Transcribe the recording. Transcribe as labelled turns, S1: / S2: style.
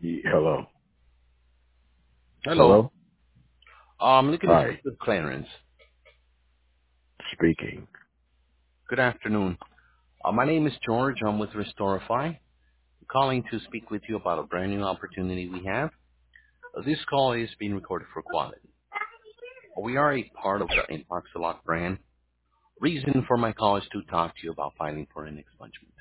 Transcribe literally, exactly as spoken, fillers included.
S1: Hello.
S2: Hello.
S1: Hello?
S2: I'm looking to
S1: Hi.
S2: speak with Clarence.
S1: Speaking.
S2: Good afternoon. Uh, my name is George. I'm with Restorify. Calling to speak with you about a brand new opportunity we have. Uh, this call is being recorded for quality. We are a part of the Impoxalock brand. Reason for my call is to talk to you about filing for an expungement.